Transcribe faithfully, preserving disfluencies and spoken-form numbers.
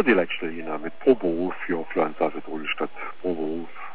die letzten Jahre mit pro Beruf für, für eine Sache Stadt pro Beruf.